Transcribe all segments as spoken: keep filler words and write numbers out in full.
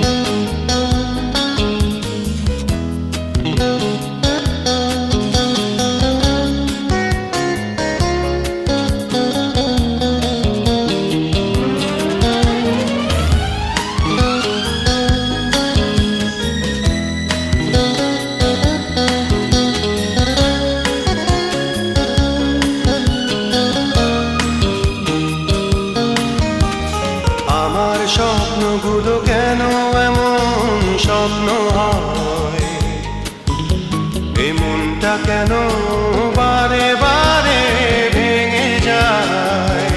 স্বপ্নগুলো কেন এমন স্বপ্ন হয়, এই মনটা কেন বারে বারে ভেঙে যায়।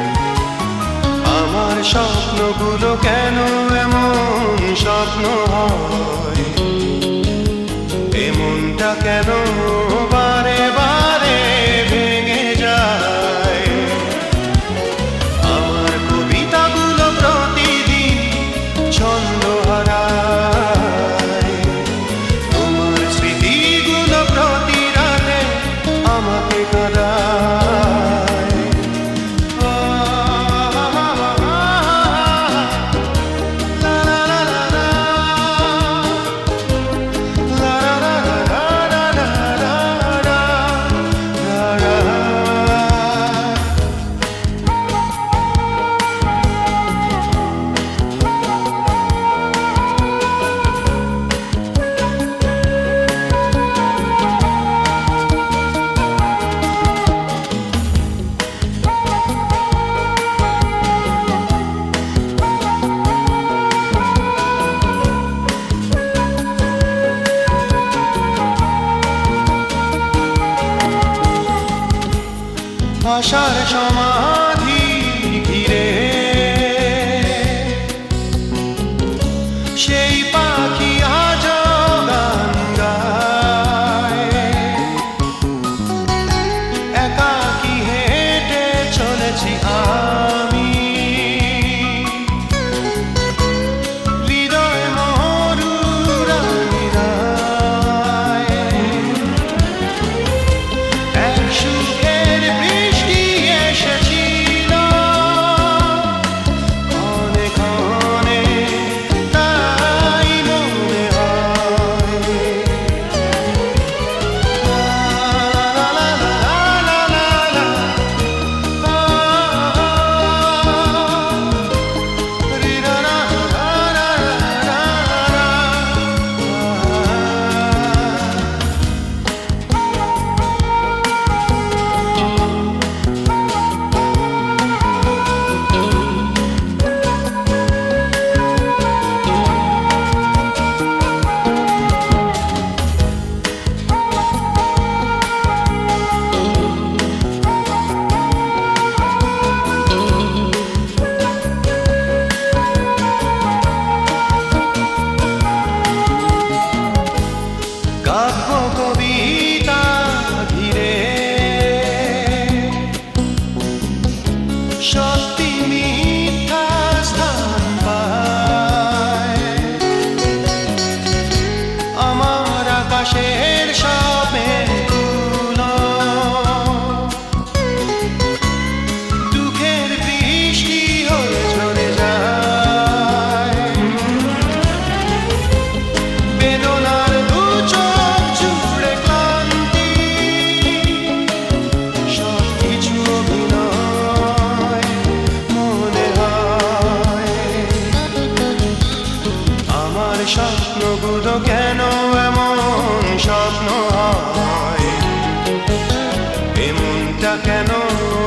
আমার স্বপ্নগুলো কেন এমন স্বপ্ন হয়, এই মনটা কেন বারে বারে ভেঙে যায়। আমার কবিতাগুলো প্রতিদিন ছন্দ হারায়, তোমার স্মৃতিগুলো প্রতি রাতে আমাকে কাঁদায়। আশার সমাধি ঘিরে সেই পাখি আজ গান গায়, একাকী হেঁটে চলেছি আমি, হৃদয় মরুরায় এক সুখের বৃষ্টি এসেছিল অনেক অনেক, তাই মনে হয়। লা লা লা লা লা লা, রি রা রা রা রা রা রা। কাব্য কবিতা ঘিরে সত্যি মিথ্যা স্থান পায়, আমার আকাশের সব মেঘগুলো দুঃখের বৃষ্টি হয়ে ঝরে যায়। বেদনার দু চোখ জুড়ে ক্লান্তি, সবকিছু অভিনয় মনে হয়। আমার স্বপ্নগুলো কেন এমন স্বপ্ন হয়, এ মনটা কেন